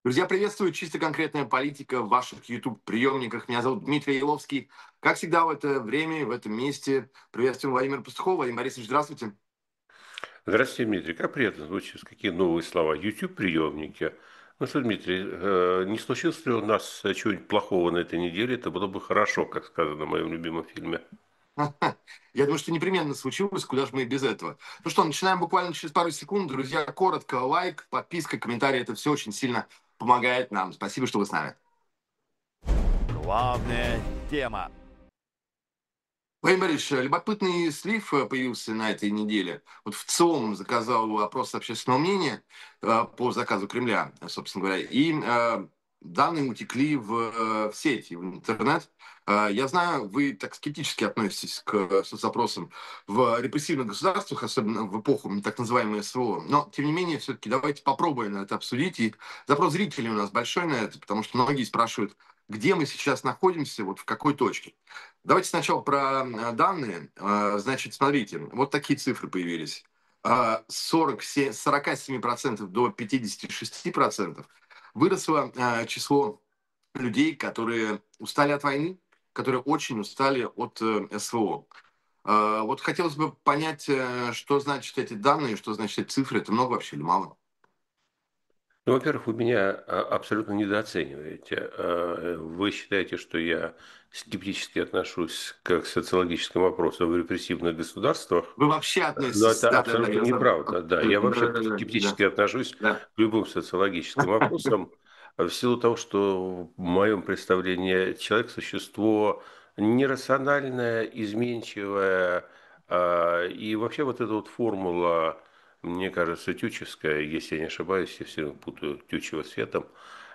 Друзья, приветствую. Чисто конкретная политика в ваших YouTube-приемниках. Меня зовут Дмитрий Еловский. Как всегда в это время, в этом месте приветствуем Владимира Пастухова. Владимир Борисович, здравствуйте. Здравствуйте, Дмитрий. Как приятно звучит. Какие новые слова. YouTube-приемники. Ну что, Дмитрий, не случилось ли у нас чего-нибудь плохого на этой неделе? Это было бы хорошо, как сказано в моем любимом фильме. Я думаю, что непременно случилось, куда же мы и без этого. Ну что, начинаем буквально через пару секунд. Друзья, коротко, лайк, подписка, комментарий. Это все очень сильно помогает нам. Спасибо, что вы с нами. Главная тема. Владимир Борисович, любопытный слив появился на этой неделе. Вот в ЦИОМ заказал опрос общественного мнения по заказу Кремля, собственно говоря, и данные утекли в сеть, в интернет. Я знаю, вы так скептически относитесь к соцопросам в репрессивных государствах, особенно в эпоху так называемой СВО. Но, тем не менее, все-таки давайте попробуем это обсудить. И запрос зрителей у нас большой на это, потому что многие спрашивают, где мы сейчас находимся, вот в какой точке. Давайте сначала про данные. Значит, смотрите, вот такие цифры появились. 47, с 47% до 56% выросло число людей, которые устали от войны, которые очень устали от СВО. Вот хотелось бы понять, что значит эти данные, что значит эти цифры. Это много вообще или мало? Ну, во-первых, вы меня абсолютно недооцениваете. Вы считаете, что я скептически отношусь к социологическим вопросам в репрессивных государствах. Вы вообще Но относитесь... это Да-да-да, абсолютно я забыл. неправда. Да, я Абсолютно. вообще Да-да-да. скептически отношусь Да. к любым социологическим вопросам в силу того, что в моем представлении человек– существо нерациональное, изменчивое. И вообще вот эта вот формула, мне кажется, тючевская, если я не ошибаюсь, я все время путаю Тютчева с Светом,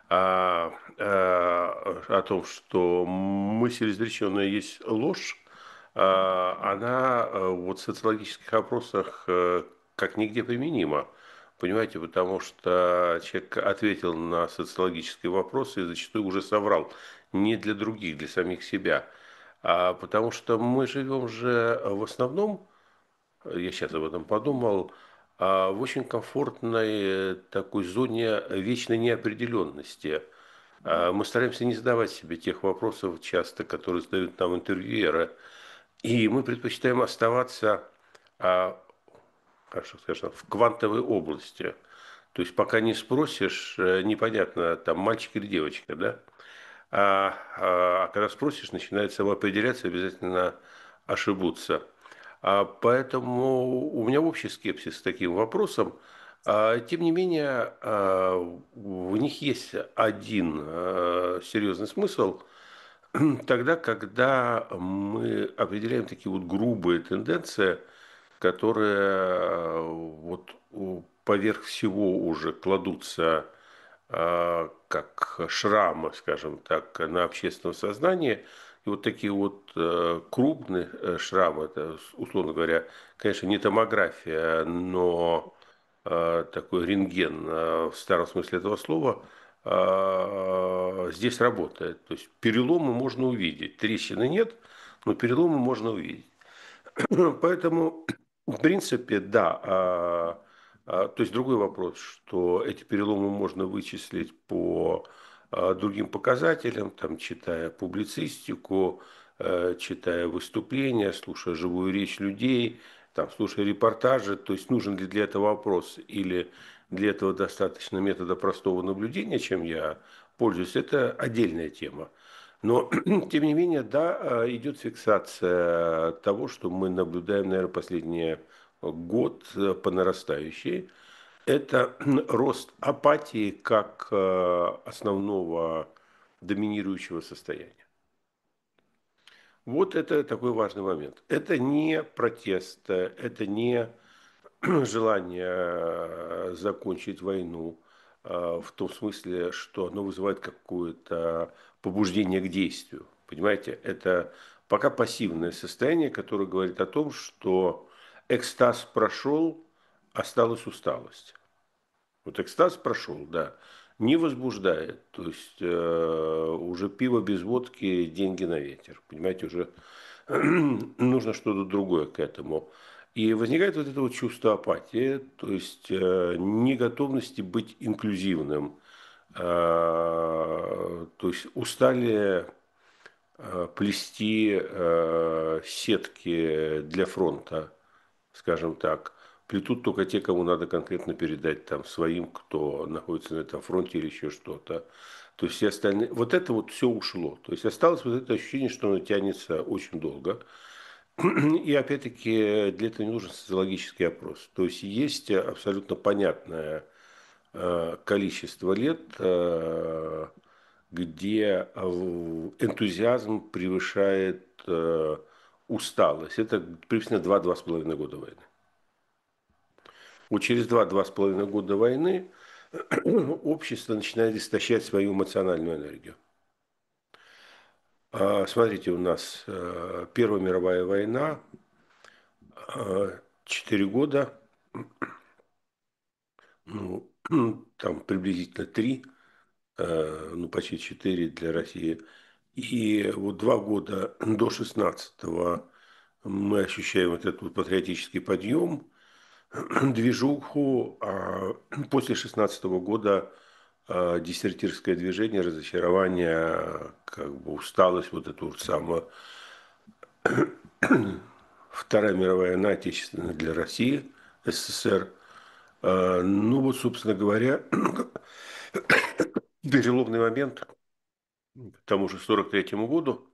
о том, что мысль изреченная есть ложь, она вот в социологических опросах как нигде применима. Понимаете, потому что человек ответил на социологические вопросы и зачастую уже соврал. Не для других, для самих себя. Потому что мы живем же в основном, я сейчас об этом подумал, в очень комфортной такой зоне вечной неопределенности. Мы стараемся не задавать себе тех вопросов часто, которые задают нам интервьюеры. И мы предпочитаем оставаться, хорошо скажем, в квантовой области. То есть пока не спросишь, непонятно, там мальчик или девочка, да? А когда спросишь, начинает самоопределяться, обязательно ошибутся. Поэтому у меня общий скепсис к таким вопросам. Тем не менее, в них есть один серьезный смысл. Тогда, когда мы определяем такие вот грубые тенденции, которые вот поверх всего уже кладутся как шрамы, скажем так, на общественном сознании. И вот такие вот крупные шрамы, это, условно говоря, конечно, не томография, но такой рентген в старом смысле этого слова, здесь работает. То есть переломы можно увидеть. Трещины нет, но переломы можно увидеть. Поэтому, в принципе, да. То есть другой вопрос, что эти переломы можно вычислить по другим показателям, там, читая публицистику, читая выступления, слушая живую речь людей, там, слушая репортажи. То есть нужен ли для этого вопрос или для этого достаточно метода простого наблюдения, чем я пользуюсь, это отдельная тема. Но, тем не менее, да, идет фиксация того, что мы наблюдаем, наверное, последний год по нарастающей. Это рост апатии как основного доминирующего состояния. Вот это такой важный момент. Это не протест, это не желание закончить войну в том смысле, что оно вызывает какое-то побуждение к действию. Понимаете, это пока пассивное состояние, которое говорит о том, что экстаз прошел, осталась усталость. Вот экстаз прошел, да, не возбуждает. То есть уже пиво без водки, деньги на ветер. Понимаете, уже нужно что-то другое к этому. И возникает вот это вот чувство апатии, то есть неготовности быть инклюзивным, То есть устали плести сетки для фронта, скажем так. Плетут только те, кому надо конкретно передать там своим, кто находится на этом фронте или еще что-то. То есть все остальные, вот это вот все ушло. То есть осталось вот это ощущение, что оно тянется очень долго. И опять-таки для этого не нужен социологический опрос. То есть есть абсолютно понятное количество лет, где энтузиазм превышает усталость. Это приблизительно 2-2,5 года войны. Вот через 2-2,5 года войны общество начинает истощать свою эмоциональную энергию. Смотрите, у нас Первая мировая война, 4 года, ну, там приблизительно 3, ну почти 4 для России. И вот 2 года до 16-го мы ощущаем вот этот вот патриотический подъем, движуху, а после 16-го года дезертирское движение, разочарование, как бы усталость, вот эту вот самую. Вторая мировая война, отечественная для России, СССР. Ну вот, собственно говоря, переломный момент к тому же 43-му году.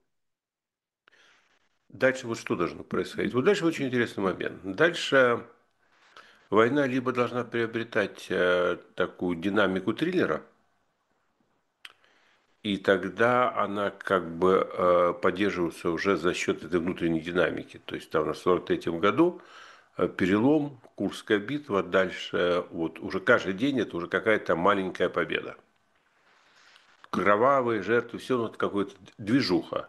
Дальше вот что должно происходить? Вот дальше очень интересный момент. Дальше война либо должна приобретать такую динамику триллера, и тогда она как бы поддерживается уже за счет этой внутренней динамики. То есть там на 43-м году перелом, Курская битва, дальше вот уже каждый день это уже какая-то маленькая победа. Кровавые жертвы, все ну, это какая-то движуха.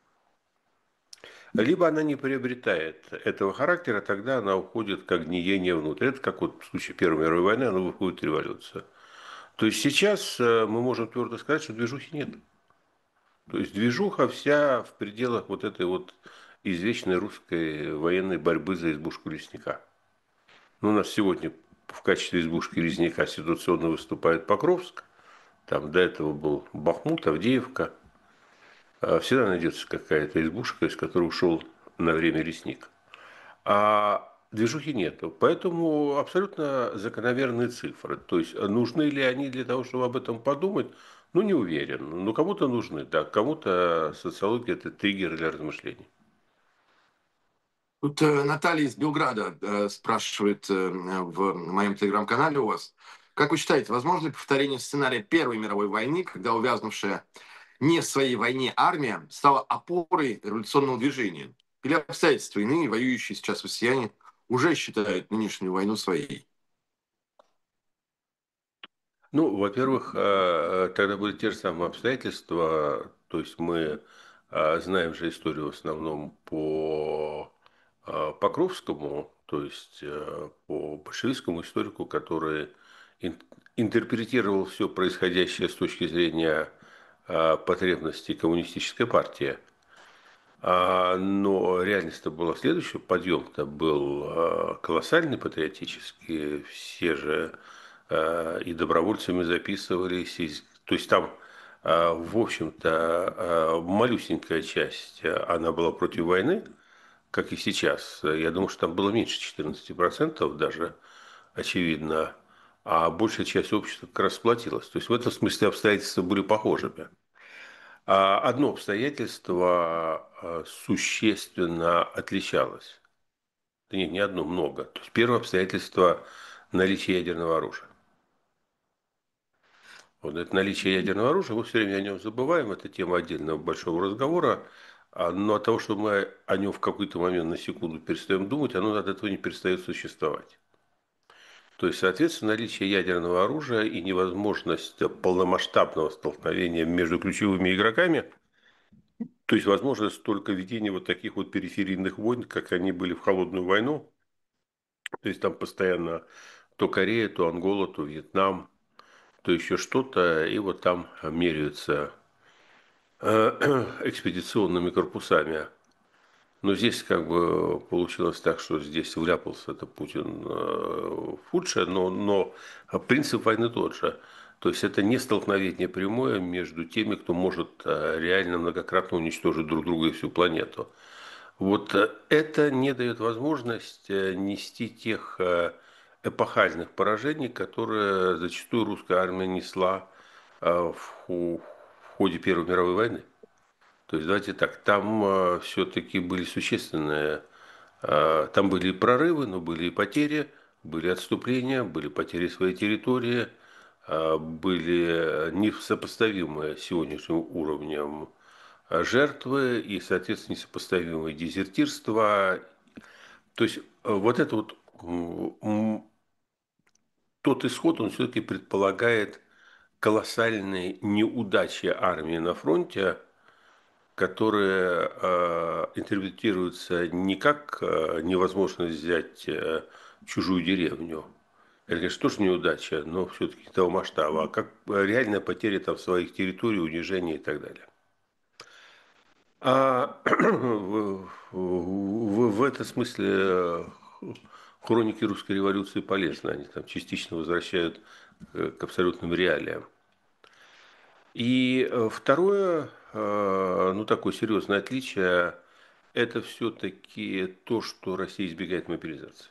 Либо она не приобретает этого характера, тогда она уходит как гниение внутрь. Это как вот в случае Первой мировой войны, она выходит в революцию. То есть сейчас мы можем твердо сказать, что движухи нет. То есть движуха вся в пределах вот этой вот извечной русской военной борьбы за избушку лесника. Ну, у нас сегодня в качестве избушки лесника ситуационно выступает Покровск. Там до этого был Бахмут, Авдеевка. Всегда найдется какая-то избушка, из которой ушел на время лесник. А движухи нету. Поэтому абсолютно закономерные цифры. То есть нужны ли они для того, чтобы об этом подумать? Ну, не уверен. Но кому-то нужны, да. Кому-то социология – это триггер для размышлений. Тут Наталья из Белграда спрашивает в моем телеграм-канале у вас. Как вы считаете, возможно ли повторение сценария Первой мировой войны, когда увязнувшая не в своей войне армия стала опорой революционного движения? Или обстоятельства иные, воюющие сейчас россияне, уже считают нынешнюю войну своей? Ну, во-первых, тогда были те же самые обстоятельства. То есть мы знаем же историю в основном по Покровскому, то есть по большевистскому историку, который ин- интерпретировал все происходящее с точки зрения потребностей коммунистической партии. Но реальность-то была следующая. Подъем-то был колоссальный патриотический. Все же и добровольцами записывались. То есть там, в общем-то, малюсенькая часть, она была против войны, как и сейчас. Я думаю, что там было меньше 14% даже, очевидно. А большая часть общества как раз сплотилась. То есть в этом смысле обстоятельства были похожими. Одно обстоятельство существенно отличалось. Да нет, не одно, много. То есть первое обстоятельство – наличие ядерного оружия. Вот это наличие ядерного оружия, мы все время о нем забываем, это тема отдельного большого разговора, но от того, что мы о нем в какой-то момент на секунду перестаем думать, оно от этого не перестает существовать. То есть, соответственно, наличие ядерного оружия и невозможность полномасштабного столкновения между ключевыми игроками. То есть, возможность только ведения вот таких вот периферийных войн, как они были в холодную войну. То есть, там постоянно то Корея, то Ангола, то Вьетнам, то еще что-то. И вот там меряются экспедиционными корпусами. Но здесь как бы получилось так, что здесь вляпался это Путин в худшее, но принцип войны тот же. То есть это не столкновение прямое между теми, кто может реально многократно уничтожить друг друга и всю планету. Вот это не дает возможность нести тех эпохальных поражений, которые зачастую русская армия несла в ходе Первой мировой войны. То есть, давайте так, там все-таки были существенные, там были и прорывы, но были и потери, были отступления, были потери своей территории, были несопоставимые с сегодняшним уровнем жертвы и, соответственно, несопоставимое дезертирство. То есть, вот это вот тот исход, он все-таки предполагает колоссальные неудачи армии на фронте, которые интерпретируются не как невозможность взять чужую деревню. Это, конечно, тоже неудача, но все-таки того масштаба, а как реальная потеря там своих территорий, унижение и так далее. А в этом смысле хроники русской революции полезны. Они там частично возвращают к абсолютным реалиям. И второе, ну такое серьезное отличие, это все-таки то, что Россия избегает мобилизации.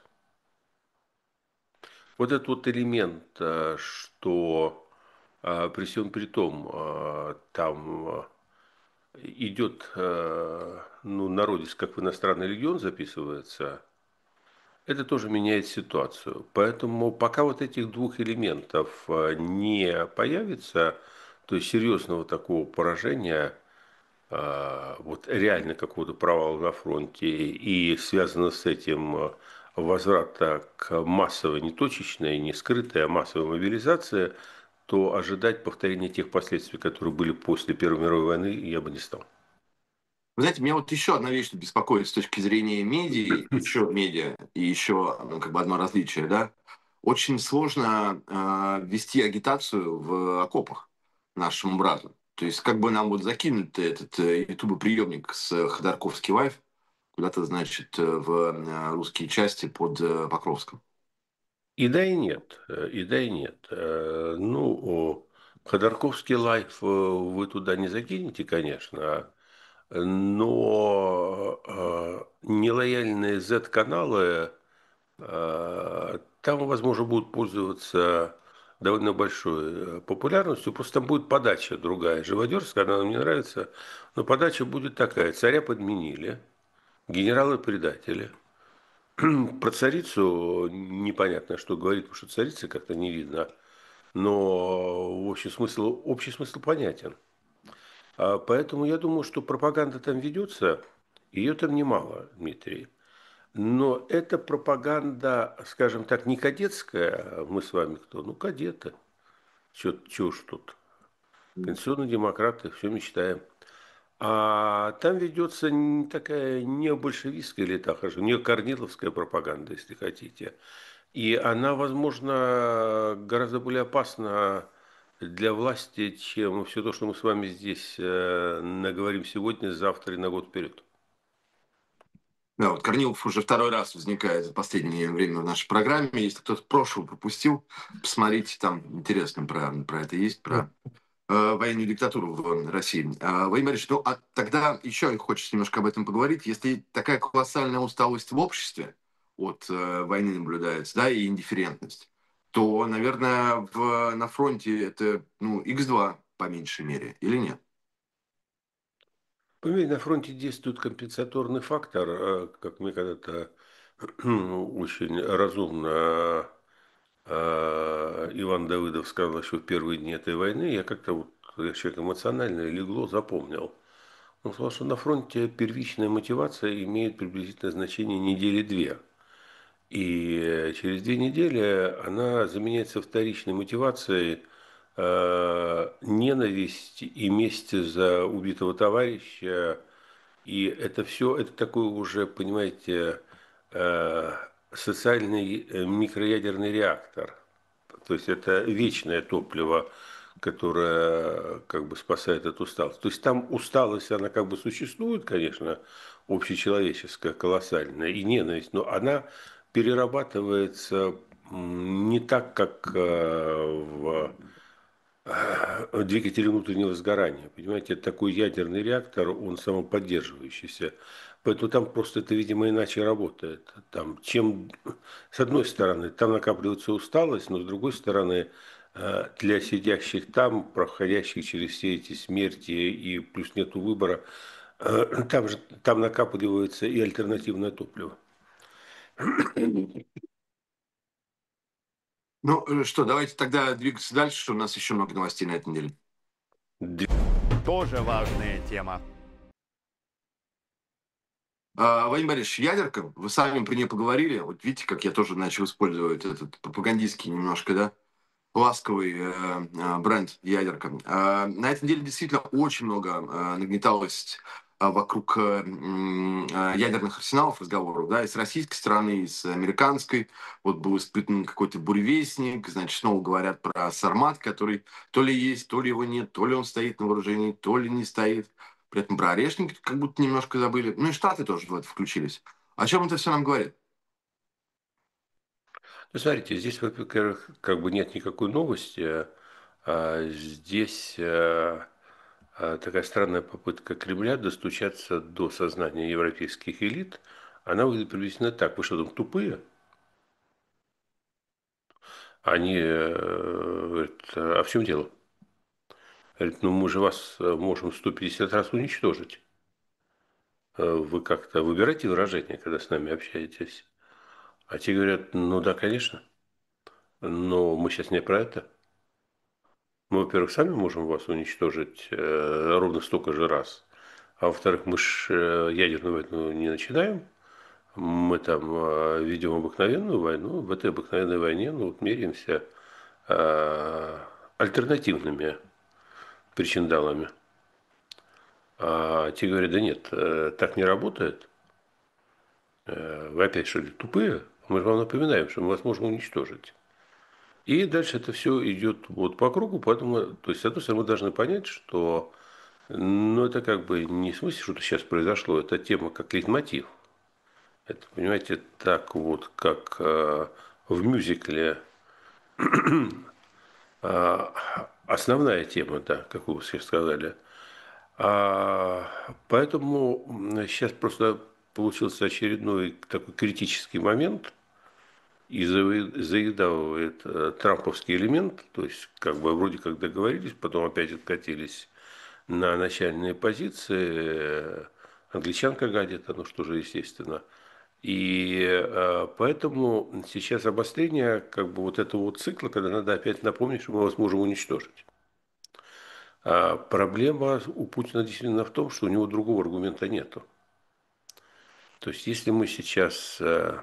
Вот этот вот элемент, что при всем при том там идет ну, народец как в иностранный легион записывается, это тоже меняет ситуацию. Поэтому пока вот этих двух элементов не появится, то есть серьезного такого поражения, вот реально какого-то провала на фронте и связано с этим возврата к массовой, не точечной, не скрытой, а массовой мобилизации, то ожидать повторения тех последствий, которые были после Первой мировой войны, я бы не стал. Вы знаете, меня вот еще одна вещь беспокоит с точки зрения медиа, и еще ну, как бы одно различие, да. Очень сложно вести агитацию в окопах нашему брату. То есть как бы нам вот закинуть этот ютуб-приемник с Ходорковский лайф куда-то, значит, в русские части под Покровском. И да, и нет. И да, и нет. Ну, Ходорковский лайф вы туда не закинете, конечно, но нелояльные Z-каналы там, возможно, будут пользоваться довольно большой популярностью. Просто там будет подача другая, живодерская, она мне нравится. Но подача будет такая. Царя подменили, генералы предатели. Про царицу непонятно, что говорит, потому что царицы как-то не видно. Но общий смысл понятен. Поэтому я думаю, что пропаганда там ведется. Ее там немало, Дмитрий. Но это пропаганда, скажем так, не кадетская. Мы с вами кто? Ну, кадеты. Чего ж тут? Конституционные демократы, все мечтаем. А там ведется такая необольшевистская или так же, неокорниловская пропаганда, если хотите. И она, возможно, гораздо более опасна для власти, чем все то, что мы с вами здесь наговорим сегодня, завтра и на год вперед. Да, вот Корнилов уже второй раз возникает за последнее время в нашей программе. Если кто-то прошлого пропустил, посмотрите, там интересно про это есть, про военную диктатуру в России. Владимир Борисович, ну а тогда еще хочется немножко об этом поговорить. Если такая колоссальная усталость в обществе от войны наблюдается, да, и индифферентность, то, наверное, на фронте это, ну, X2 по меньшей мере, или нет? Поверь, на фронте действует компенсаторный фактор, как мне когда-то очень разумно Иван Давыдов сказал еще в первые дни этой войны. Я как-то вот, я человек эмоциональный, легло, запомнил. Он сказал, что на фронте первичная мотивация имеет приблизительное значение недели две. И через 2 недели она заменяется вторичной мотивацией, ненависть и месть за убитого товарища. И это все, это такой уже, понимаете, э, социальный микроядерный реактор. То есть это вечное топливо, которое как бы спасает от усталости. То есть там усталость, она как бы существует, конечно, общечеловеческая, колоссальная, и ненависть, но она перерабатывается не так, как двигатель внутреннего сгорания. Понимаете, это такой ядерный реактор, он самоподдерживающийся. Поэтому там просто это, видимо, иначе работает. Там, с одной стороны, там накапливается усталость, но с другой стороны, для сидящих там, проходящих через все эти смерти и плюс нету выбора, там накапливается и альтернативное топливо. Ну что, давайте тогда двигаться дальше, что у нас еще много новостей на этой неделе. Тоже важная тема. Владимир Борисович, ядерка, вы сами про нее поговорили. Вот видите, как я тоже начал использовать этот пропагандистский немножко, да, ласковый бренд ядерка. На этой неделе действительно очень много нагнеталось вокруг ядерных арсеналов разговоров, да, и с российской стороны, и с американской. Вот был испытан какой-то буревестник, значит, снова говорят про Сармат, который то ли есть, то ли его нет, то ли он стоит на вооружении, то ли не стоит. При этом про орешники как будто немножко забыли. Ну и Штаты тоже в это включились. О чем это все нам говорит? Ну, смотрите, здесь, во-первых, как бы нет никакой новости. Здесь такая странная попытка Кремля достучаться до сознания европейских элит. Она выглядит приблизительно так. Вы что, там тупые? Они говорят, а в чем дело? Говорят, ну мы же вас можем 150 раз уничтожить. Вы как-то выбирайте выражение, когда с нами общаетесь. А те говорят, ну да, конечно, но мы сейчас не про это. Мы, во-первых, сами можем вас уничтожить ровно столько же раз. А во-вторых, мы же ядерную войну не начинаем. Мы там ведем обыкновенную войну. В этой обыкновенной войне ну, вот меряемся альтернативными причиндалами. А те говорят, да нет, так не работает. Вы опять что ли тупые? Мы же вам напоминаем, что мы вас можем уничтожить. И дальше это все идет вот по кругу, поэтому, то есть, с одной стороны, мы должны понять, что ну, это как бы не в смысле, что-то сейчас произошло, это тема как лейтмотив. Это, понимаете, так вот, как в мюзикле э, основная тема, да, как вы сейчас сказали. Поэтому сейчас просто получился очередной такой критический момент, и заедавывает трамповский элемент, то есть как бы вроде как договорились, потом опять откатились на начальные позиции, англичанка гадит, ну что же естественно. И поэтому сейчас обострение как бы вот этого вот цикла, когда надо опять напомнить, что мы вас можем уничтожить. Проблема у Путина действительно в том, что у него другого аргумента нету. То есть если мы сейчас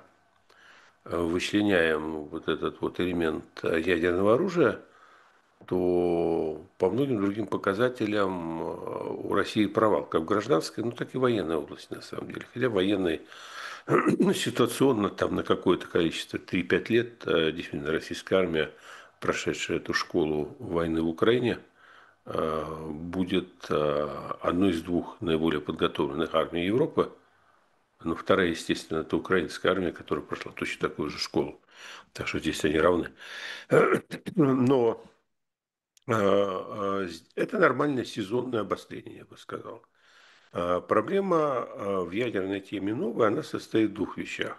вычленяем вот этот вот элемент ядерного оружия, то по многим другим показателям у России провал, как в гражданской, ну так и военной области на самом деле. Хотя военной ну, ситуационно там на какое-то количество, 3-5 лет, действительно российская армия, прошедшая эту школу войны в Украине, будет одной из двух наиболее подготовленных армий Европы. Ну, вторая, естественно, это украинская армия, которая прошла точно такую же школу. Так что здесь они равны. Но это нормальное сезонное обострение, я бы сказал. Проблема в ядерной теме новая, она состоит в двух вещах.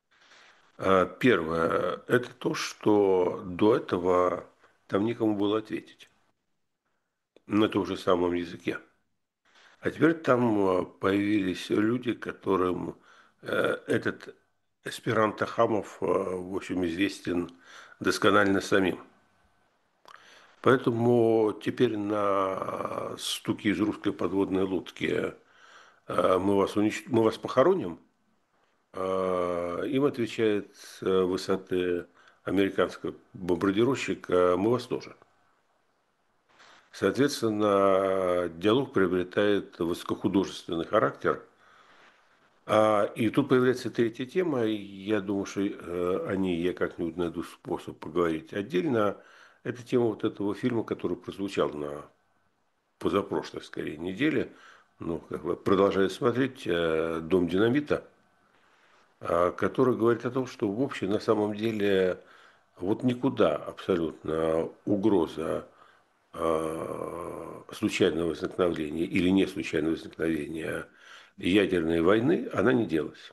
Первое, это то, что до этого там некому было ответить на том же самом языке. А теперь там появились люди, которым этот эсперанто Хамов, в общем, известен досконально самим. Поэтому теперь на стуки из русской подводной лодки мы вас похороним, им отвечает с высоты американского бомбардировщика мы вас тоже. Соответственно, диалог приобретает высокохудожественный характер. И тут появляется третья тема, и я думаю, что о ней я как-нибудь найду способ поговорить отдельно. Это тема вот этого фильма, который прозвучал на позапрошлой, скорее, неделе. Ну, как бы продолжаю смотреть «Дом динамита», который говорит о том, что в общем на самом деле вот никуда абсолютно угроза случайного возникновения или не случайного возникновения ядерной войны, она не делась.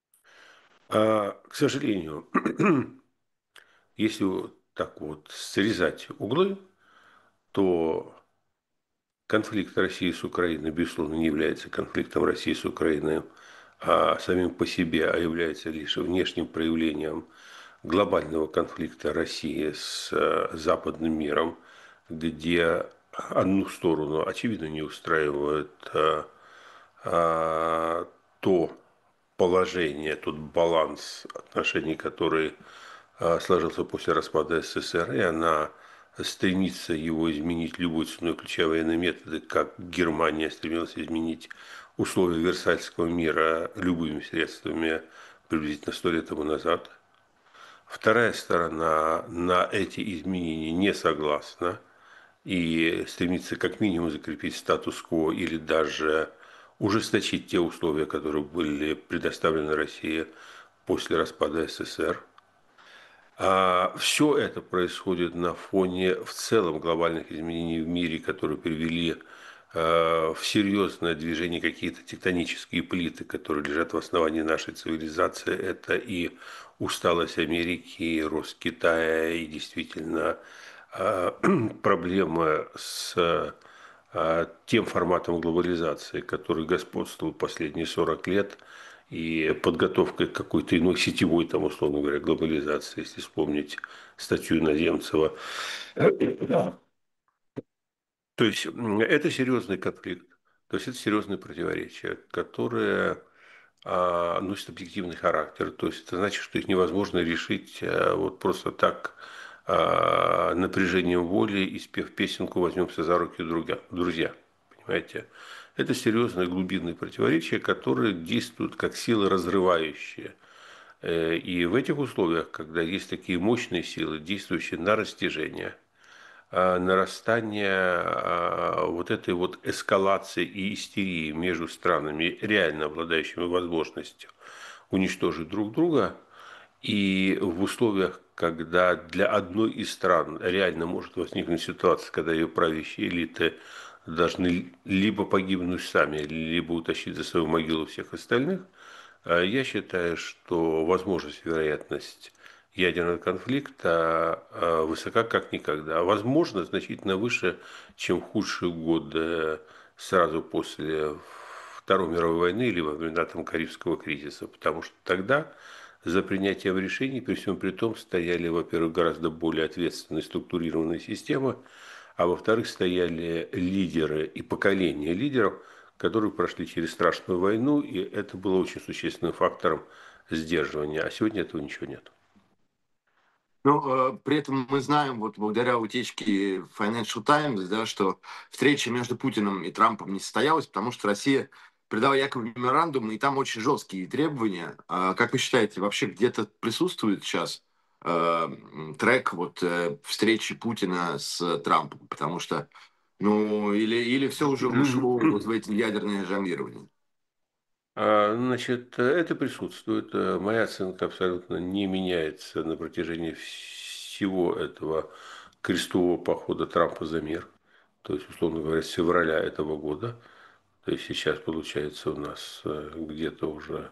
К сожалению, если вот так вот срезать углы, то конфликт России с Украиной, безусловно, не является конфликтом России с Украиной самим по себе, а является лишь внешним проявлением глобального конфликта России с западным миром, где одну сторону, очевидно, не устраивает то положение, тот баланс отношений, который сложился после распада СССР, и она стремится его изменить любой ценой, включая военные методы, как Германия стремилась изменить условия Версальского мира любыми средствами приблизительно 100 лет тому назад. Вторая сторона на эти изменения не согласна и стремится как минимум закрепить статус-кво или даже ужесточить те условия, которые были предоставлены России после распада СССР. Все это происходит на фоне в целом глобальных изменений в мире, которые привели в серьезное движение какие-то тектонические плиты, которые лежат в основании нашей цивилизации. Это и усталость Америки, и рост Китая, и действительно проблемы с тем форматом глобализации, который господствовал последние 40 лет, и подготовкой к какой-то иной сетевой, там, условно говоря, глобализации, если вспомнить статью Иноземцева. То есть это серьезный конфликт, то есть это серьезные противоречия, которые носят объективный характер. То есть это значит, что их невозможно решить вот просто так напряжением воли и спев песенку «Возьмемся за руки, друзья». Понимаете? Это серьезные глубинные противоречия, которые действуют как силы разрывающие. И в этих условиях, когда есть такие мощные силы, действующие на растяжение, нарастание вот этой вот эскалации и истерии между странами, реально обладающими возможностью уничтожить друг друга, и в условиях, когда для одной из стран реально может возникнуть ситуация, когда ее правящие элиты должны либо погибнуть сами, либо утащить за свою могилу всех остальных, я считаю, что возможность, вероятность ядерного конфликта высока как никогда. Возможно, значительно выше, чем в худшие годы сразу после Второй мировой войны или во времена там, Карибского кризиса. Потому что тогда за принятием решений, при всем при том, стояли, во-первых, гораздо более ответственные структурированные системы, а во-вторых, стояли лидеры и поколения лидеров, которые прошли через страшную войну, и это было очень существенным фактором сдерживания. А сегодня этого ничего нет. Но при этом мы знаем, вот благодаря утечке Financial Times, да, что встреча между Путиным и Трампом не состоялась, потому что Россия придала якобы меморандум, и там очень жесткие требования. Как вы считаете, вообще где-то присутствует сейчас трек вот встречи Путина с Трампом? Потому что, ну, или все уже ушло вот в эти ядерные жонглирования? Значит, это присутствует. Моя оценка абсолютно не меняется на протяжении всего этого крестового похода Трампа за мир. То есть, условно говоря, с февраля этого года. То есть сейчас получается у нас где-то уже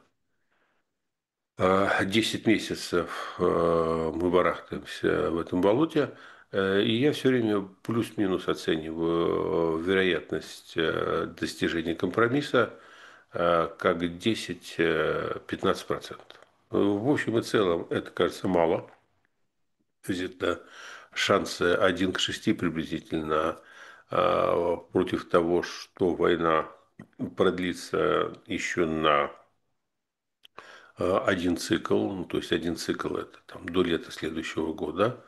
10 месяцев мы барахтаемся в этом болоте, и я все время плюс-минус оцениваю вероятность достижения компромисса как 10-15%. В общем и целом это кажется мало. То есть это шансы 1 к 6 приблизительно против того, что война продлится еще на один цикл, ну, то есть один цикл это там, до лета следующего года.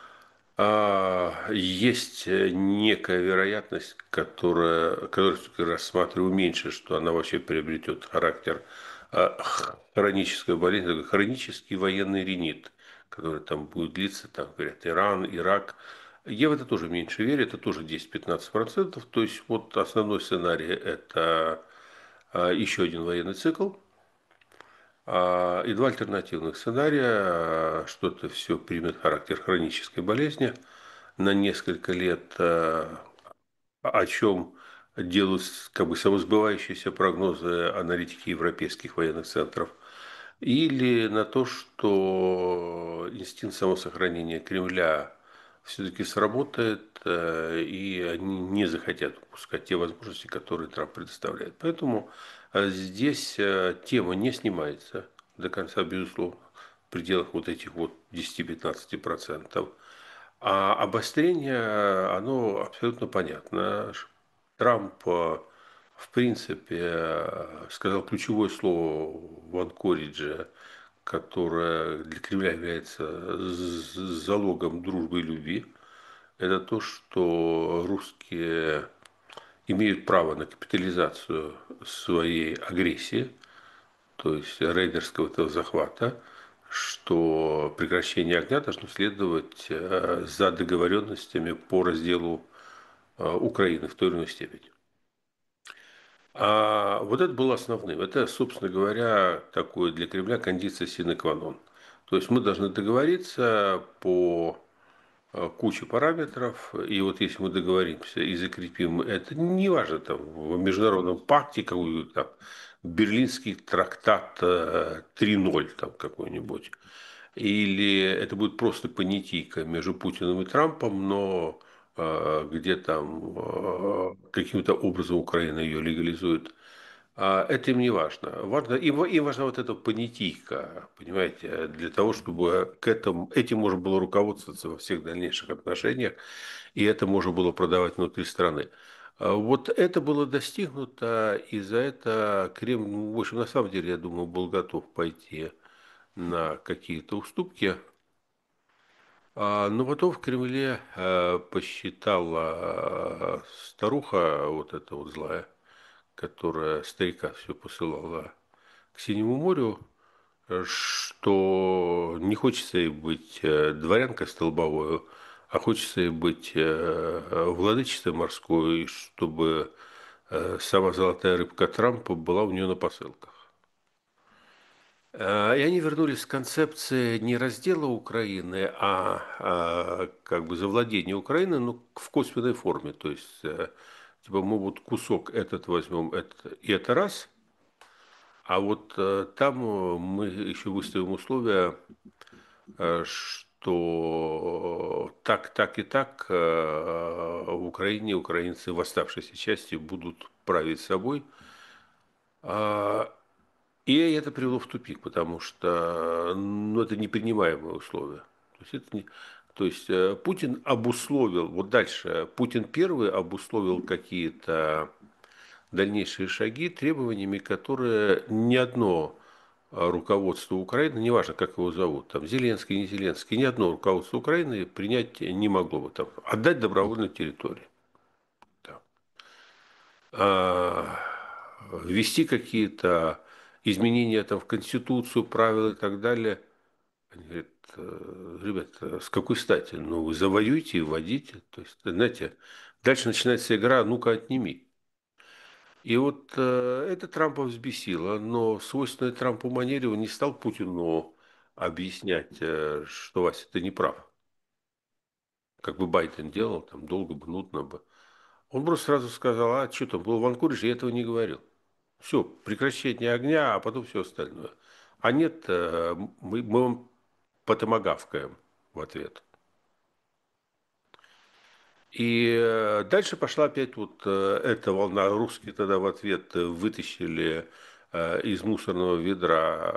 Есть некая вероятность, которую рассматриваю меньше, что она вообще приобретет характер хронической болезни, такой хронический военный ринит, который там будет длиться, там говорят, Иран, Ирак. Я в это тоже меньше верю, это тоже 10-15%. То есть вот основной сценарий это еще один военный цикл. И два альтернативных сценария. Что-то все примет характер хронической болезни, на несколько лет, о чем делают как бы самосбывающиеся прогнозы аналитики европейских военных центров, или на то, что инстинкт самосохранения Кремля все-таки сработает, и они не захотят упускать те возможности, которые Трамп предоставляет. Поэтому здесь тема не снимается до конца, безусловно, в пределах вот этих вот 10-15%. А обострение, оно абсолютно понятно. Трамп, в принципе, сказал ключевое слово в Анкоридже, которое для Кремля является залогом дружбы и любви. Это то, что русские имеют право на капитализацию своей агрессии, то есть рейдерского этого захвата, что прекращение огня должно следовать за договоренностями по разделу Украины в той или иной степени. А вот это было основным. Это, собственно говоря, такое для Кремля кондиция sine qua non. То есть мы должны договориться по куче параметров, и вот если мы договоримся и закрепим это, неважно, там, в международном пакте, какой-то там, Берлинский трактат 3.0 там какой-нибудь, или это будет просто понятийка между Путиным и Трампом, но где там каким-то образом Украина ее легализует. Это им не важно. Им важна вот эта понятийка, понимаете, для того, чтобы этим можно было руководствоваться во всех дальнейших отношениях, и это можно было продавать внутри страны. Вот это было достигнуто, и за это Кремль, в общем, на самом деле, я думаю, был готов пойти на какие-то уступки. Но потом в Кремле посчитала старуха, вот эта вот злая, которая старика все посылала к Синему морю, что не хочется ей быть дворянкой столбовой, а хочется ей быть владычицей морской, чтобы сама золотая рыбка Трампа была у нее на посылках. И они вернулись к концепции не раздела Украины, как бы завладения Украины, но в косвенной форме. То есть, типа, мы вот кусок этот возьмем, и это раз, а вот там мы еще выставим условия, что так и так в Украине украинцы в оставшейся части будут править собой. И это привело в тупик, потому что ну, это непринимаемые условия. То есть Путин обусловил, вот дальше, Путин первый обусловил какие-то дальнейшие шаги требованиями, которые ни одно руководство Украины, неважно, как его зовут, там Зеленский, не Зеленский, ни одно руководство Украины принять не могло бы. Там, отдать добровольную территорию. Ввести какие-то изменения там, в Конституцию, правила и так далее. Они говорят, ребята, с какой стати? Ну, вы завоюете и вводите. То есть, знаете, дальше начинается игра «ну-ка, отними». И вот это Трампа взбесило, но в свойственной Трампу манере он не стал Путину объяснять, что Вася, ты не прав. Как бы Байден делал, там долго бы, нудно бы. Он просто сразу сказал, а что там, был в Анкоридже, я этого не говорил. Все, прекращение огня, а потом все остальное. А нет, мы вам потомагавкаем в ответ. И дальше пошла опять вот эта волна. Русские тогда в ответ вытащили из мусорного ведра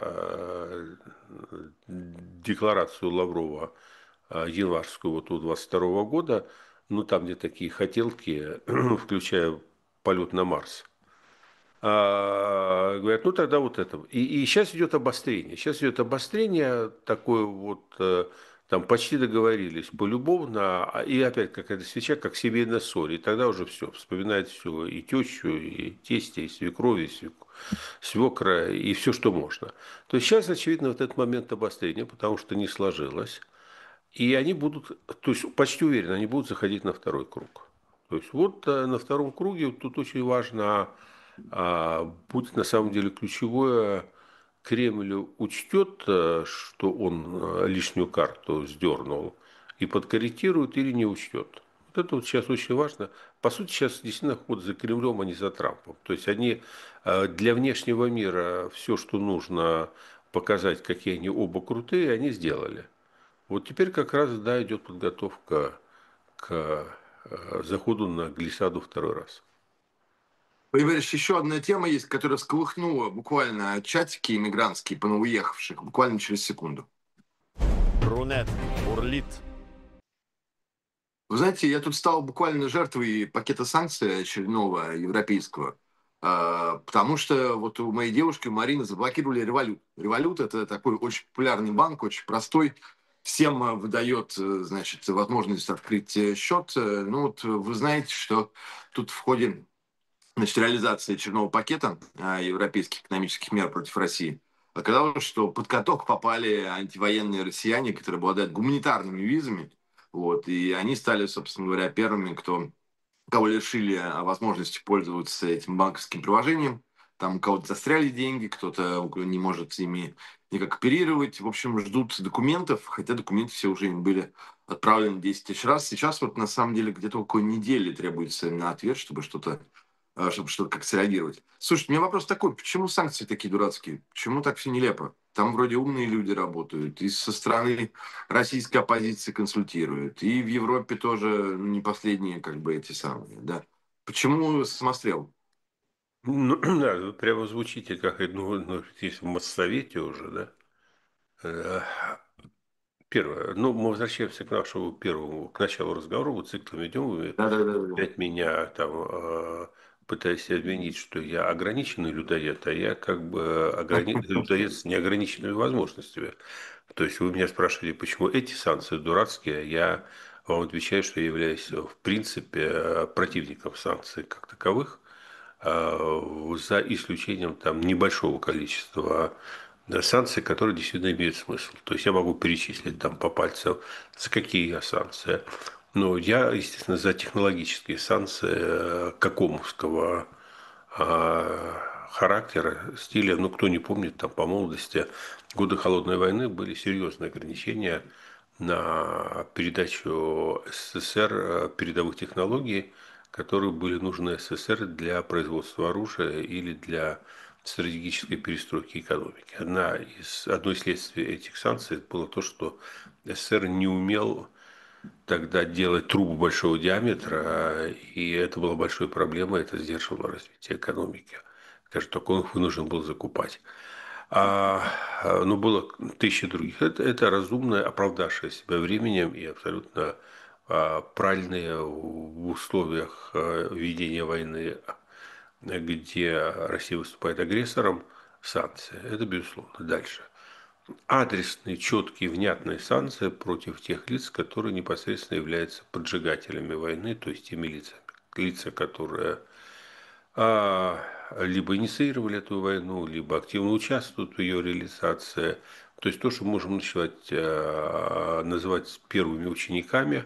декларацию Лаврова январскую вот 22 года. Ну, там, где такие хотелки, включая полет на Марс. Говорят, ну тогда вот это. И сейчас идет обострение. Сейчас идет обострение, такое вот, там почти договорились полюбовно, и опять какая-то свеча, как семейная ссора. И тогда уже все, вспоминает все, и тещу, и тестя, и свекрови, и свекра, и все, что можно. То есть сейчас, очевидно, вот этот момент обострения, потому что не сложилось. И они будут, то есть почти уверен, они будут заходить на второй круг. То есть вот на втором круге тут очень важно, будет на самом деле ключевое, Кремль учтет, что он лишнюю карту сдернул, и подкорректирует или не учтет. Вот это вот сейчас очень важно. По сути, сейчас действительно ход за Кремлем, а не за Трампом. То есть они для внешнего мира все, что нужно показать, какие они оба крутые, они сделали. Вот теперь как раз, да, идет подготовка к заходу на глиссаду второй раз. Понимаешь, еще одна тема есть, которая всколыхнула буквально чатики иммигрантские поновыехавших буквально через секунду. Рунет бурлит. Вы знаете, я тут стал буквально жертвой пакета санкций очередного европейского, потому что вот у моей девушки, у Марины, заблокировали Револют. Револют – это такой очень популярный банк, очень простой, всем выдает, значит, возможность открыть счет. Ну вот вы знаете, что тут в ходе, значит, реализации очередного пакета европейских экономических мер против России оказалось, что под каток попали антивоенные россияне, которые обладают гуманитарными визами, вот, и они стали, собственно говоря, первыми, кого лишили возможности пользоваться этим банковским приложением. Там у кого-то застряли деньги, кто-то не может ими никак оперировать. В общем, ждут документов, хотя документы все уже им были отправлены 10 тысяч раз. Сейчас вот на самом деле где-то около недели требуется на ответ, чтобы что-то как среагировать. Слушайте, у меня вопрос такой, почему санкции такие дурацкие? Почему так все нелепо? Там вроде умные люди работают, и со стороны российской оппозиции консультируют, и в Европе тоже ну, не последние как бы эти самые, да. Почему самострел? Ну, да, вы прямо звучите как здесь в Моссовете уже, да? Э, Первое. Ну, мы возвращаемся к нашему первому, к началу разговора. Вот циклом идем. Вы Да-да-да. опять меня там пытаетесь обвинить, что я ограниченный людоед, а я как бы людоед с неограниченными возможностями. То есть вы меня спрашивали, почему эти санкции дурацкие, а я вам отвечаю, что я являюсь в принципе противником санкций как таковых, за исключением там небольшого количества санкций, которые действительно имеют смысл. То есть я могу перечислить там по пальцам, за какие я санкции. Но я, естественно, за технологические санкции какомовского характера, стиля. Ну, кто не помнит, там по молодости, годы Холодной войны были серьезные ограничения на передачу СССР передовых технологий, которые были нужны СССР для производства оружия или для стратегической перестройки экономики. Одно из следствий этих санкций было то, что СССР не умел тогда делать трубу большого диаметра, и это была большой проблемой, это сдерживало развитие экономики. Скажем так, он их вынужден был закупать. Но было тысячи других. Это разумное, оправдавшее себя временем и абсолютно правильные в условиях ведения войны, где Россия выступает агрессором, санкции. Это безусловно. Дальше. Адресные, четкие, внятные санкции против тех лиц, которые непосредственно являются поджигателями войны, то есть теми лица, которые либо инициировали эту войну, либо активно участвуют в ее реализации. То есть то, что мы можем начать называть первыми учениками,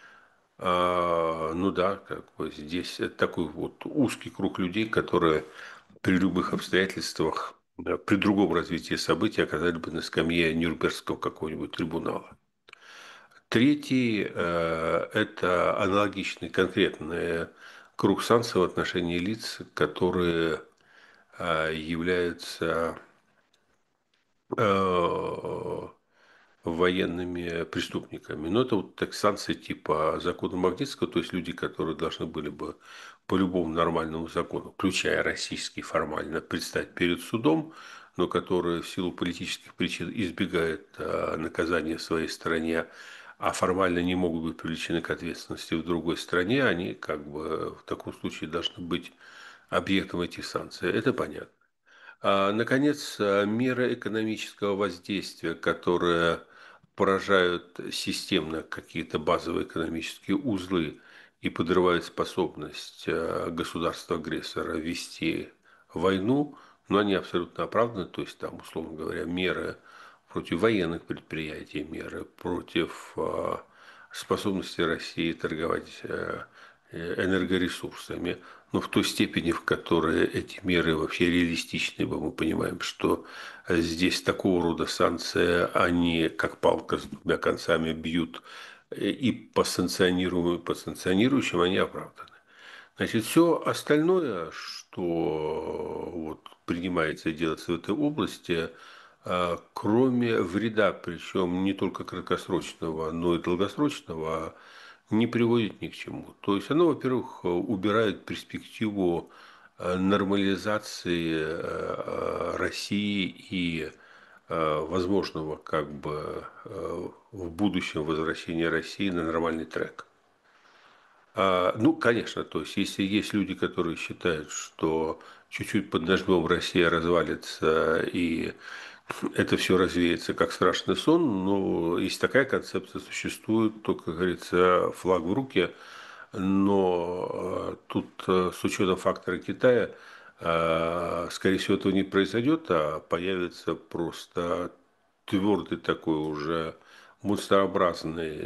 ну да, как бы здесь это такой вот узкий круг людей, которые при любых обстоятельствах, при другом развитии событий оказались бы на скамье Нюрнбергского какого-нибудь трибунала. Третий – это аналогичный конкретный круг санкций в отношении лиц, которые являются военными преступниками. Но это вот так санкции типа закона Магнитского, то есть люди, которые должны были бы по любому нормальному закону, включая российский формально, предстать перед судом, но которые в силу политических причин избегают наказания в своей стране, а формально не могут быть привлечены к ответственности в другой стране, они как бы в таком случае должны быть объектом этих санкций. Это понятно. Наконец, меры экономического воздействия, которые поражают системно какие-то базовые экономические узлы и подрывают способность государства-агрессора вести войну, но они абсолютно оправданы, то есть там, условно говоря, меры против военных предприятий, меры против способности России торговать энергоресурсами, но в той степени, в которой эти меры вообще реалистичны, мы понимаем, что здесь такого рода санкции, они как палка с двумя концами бьют и по санкционируемым, и по санкционирующим, они оправданы. Значит, все остальное, что вот принимается и делается в этой области, кроме вреда, причем не только краткосрочного, но и долгосрочного, не приводит ни к чему. То есть оно, во-первых, убирает перспективу нормализации России и возможного как бы в будущем возвращения России на нормальный трек. Ну, конечно, то есть, если есть люди, которые считают, что чуть-чуть поднажмем, Россия развалится и это все развеется как страшный сон, но если такая концепция существует, то, как говорится, флаг в руки. Но тут с учетом фактора Китая, скорее всего, этого не произойдет, а появится просто твердый такой уже монстрообразный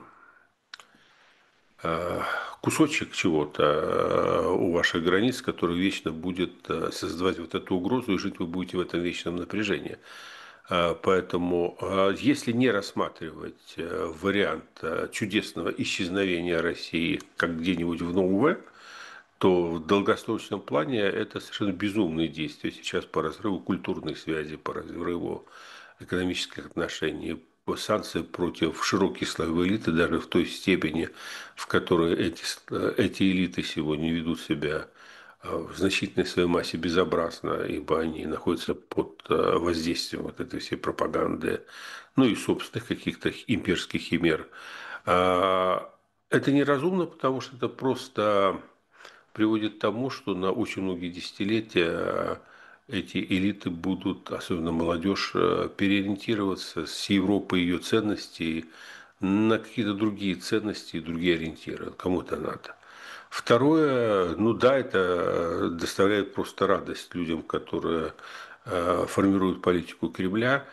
кусочек чего-то у ваших границ, который вечно будет создавать вот эту угрозу, и жить вы будете в этом вечном напряжении. Поэтому, если не рассматривать вариант чудесного исчезновения России как где-нибудь в новом, то в долгосрочном плане это совершенно безумные действия сейчас по разрыву культурных связей, по разрыву экономических отношений, санкции против широких слоевой элиты, даже в той степени, в которой эти элиты сегодня ведут себя в значительной своей массе безобразно, ибо они находятся под воздействием вот этой всей пропаганды, ну и собственных каких-то имперских химер. Это неразумно, потому что это просто приводит к тому, что на очень многие десятилетия эти элиты будут, особенно молодежь, переориентироваться с Европы и ее ценностей на какие-то другие ценности и другие ориентиры. Кому это надо. Второе, ну да, это доставляет просто радость людям, которые формируют политику Кремля,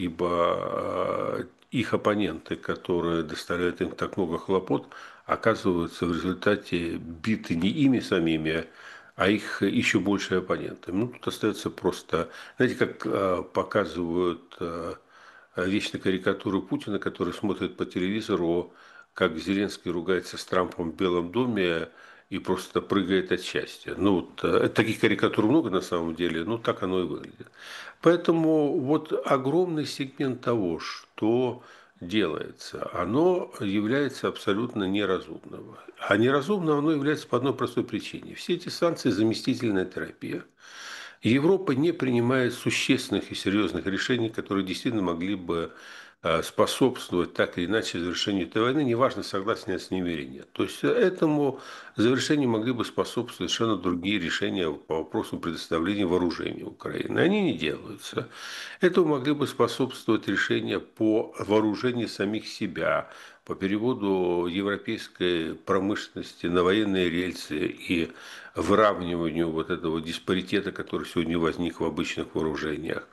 ибо их оппоненты, которые доставляют им так много хлопот, оказываются в результате биты не ими самими, а их еще больше оппоненты. Ну, тут остается просто, знаете, как показывают вечно карикатуру Путина, который смотрит по телевизору, как Зеленский ругается с Трампом в Белом доме и просто прыгает от счастья. Ну, вот, таких карикатур много на самом деле, но так оно и выглядит. Поэтому вот огромный сегмент того, что делается, оно является абсолютно неразумным. А неразумным оно является по одной простой причине. Все эти санкции – заместительная терапия. И Европа не принимает существенных и серьезных решений, которые действительно могли бы способствовать так или иначе завершению этой войны, неважно, согласен я с ними или нет. То есть этому завершению могли бы способствовать совершенно другие решения по вопросу предоставления вооружений Украины. Они не делаются. Этому могли бы способствовать решения по вооружению самих себя, по переводу европейской промышленности на военные рельсы и выравниванию вот этого диспаритета, который сегодня возник в обычных вооружениях.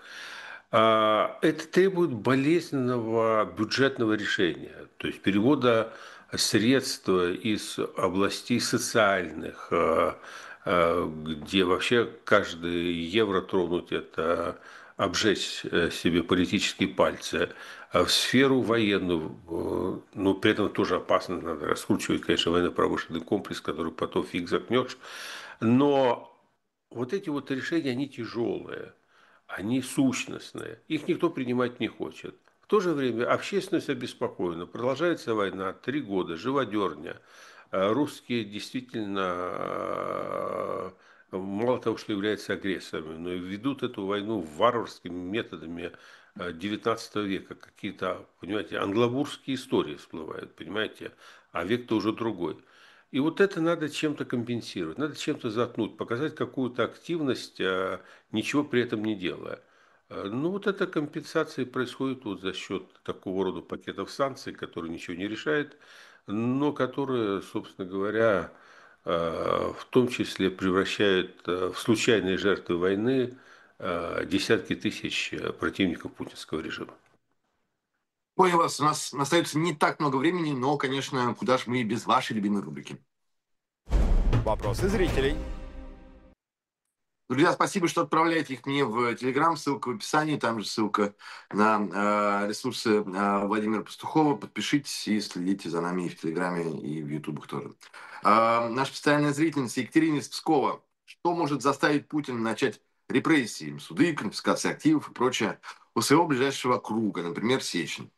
Это требует болезненного бюджетного решения, то есть перевода средств из областей социальных, где вообще каждый евро тронуть – это обжечь себе политические пальцы, а в сферу военную, но при этом тоже опасно, надо раскручивать, конечно, военно-промышленный комплекс, который потом фиг загнешь, но вот эти вот решения, они тяжелые, они сущностные, их никто принимать не хочет. В то же время общественность обеспокоена, продолжается война, 3 года, живодерня. Русские действительно мало того, что являются агрессорами, но и ведут эту войну варварскими методами XIX века. Какие-то, понимаете, англобурские истории всплывают, понимаете, а век-то уже другой. И вот это надо чем-то компенсировать, надо чем-то заткнуть, показать какую-то активность, ничего при этом не делая. Ну, вот эта компенсация происходит вот за счет такого рода пакетов санкций, которые ничего не решают, но которые, собственно говоря, в том числе превращают в случайные жертвы войны десятки тысяч противников путинского режима. Понял вас. У нас остается не так много времени, но, конечно, куда ж мы и без вашей любимой рубрики. Вопросы зрителей. Друзья, спасибо, что отправляете их мне в Телеграм. Ссылка в описании. Там же ссылка на ресурсы Владимира Пастухова. Подпишитесь и следите за нами и в Телеграме, и в Ютубах тоже. Наша постоянная зрительница Екатерина из Пскова. Что может заставить Путина начать репрессии, суды, конфискация активов и прочее у своего ближайшего круга, например, Сечин?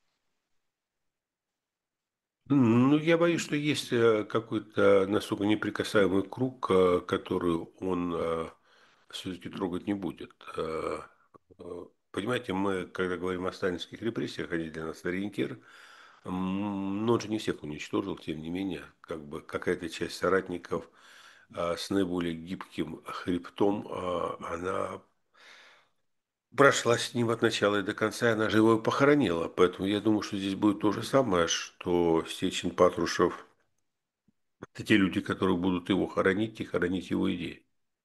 Ну, я боюсь, что есть какой-то настолько неприкасаемый круг, который он все-таки трогать не будет. Понимаете, мы, когда говорим о сталинских репрессиях, они для нас ориентир. Но он же не всех уничтожил, тем не менее, как бы какая-то часть соратников с наиболее гибким хребтом, она прошла с ним от начала и до конца, и она же его и похоронила. Поэтому я думаю, что здесь будет то же самое, что Сечин, Патрушев – это те люди, которые будут его хоронить и хоронить его идеи.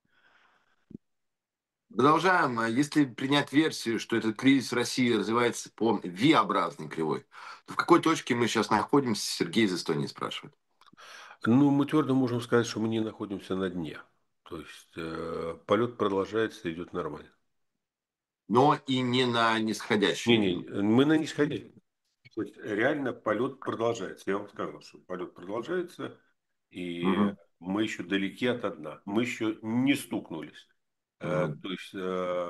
Продолжаем. Если принять версию, что этот кризис в России развивается по V-образной кривой, то в какой точке мы сейчас находимся, Сергей из Эстонии спрашивает. Ну, мы твердо можем сказать, что мы не находимся на дне. То есть полет продолжается, идет нормально. Но и не на Не, нисходящем не, виду. мы на нисходящем. То есть реально полет продолжается. Я вам сказал, что полет продолжается, и Мгм, мы еще далеки от дна. Мы еще не стукнулись. мгм, То есть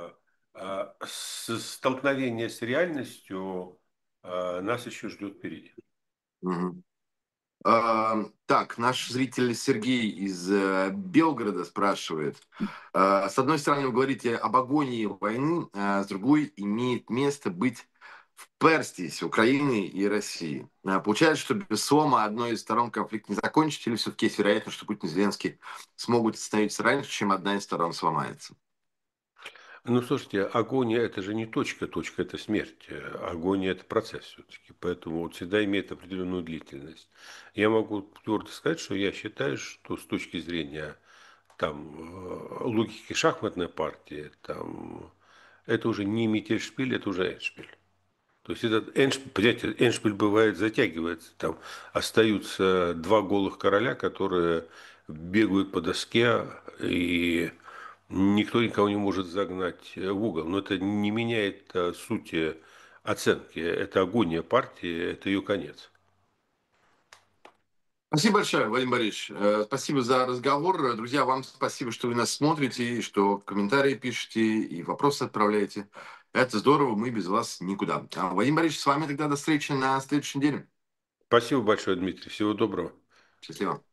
столкновение с реальностью нас еще ждет впереди. мгм. Так, наш зритель Сергей из Белгорода спрашивает. С одной стороны, вы говорите об агонии войны, а с другой имеет место быть в перстись Украины и России. Получается, что без слома одной из сторон конфликт не закончится, или все-таки есть вероятность, что Путин и Зеленский смогут остановиться раньше, чем одна из сторон сломается? Ну, слушайте, агония – это же не точка, точка – это смерть. Агония – это процесс все-таки, поэтому вот всегда имеет определенную длительность. Я могу твердо сказать, что я считаю, что с точки зрения там, логики шахматной партии, там, это уже не Миттельшпиль, это уже Эндшпиль. То есть этот Эндшпиль, понимаете, Эндшпиль бывает затягивается, там остаются два голых короля, которые бегают по доске, и никто никого не может загнать в угол. Но это не меняет сути оценки. Это агония партии, это ее конец. Спасибо большое, Владимир Борисович. Спасибо за разговор. Друзья, вам спасибо, что вы нас смотрите, и что комментарии пишете, и вопросы отправляете. Это здорово, мы без вас никуда. Владимир Борисович, с вами тогда до встречи на следующей неделе. Спасибо большое, Дмитрий. Всего доброго. Счастливо.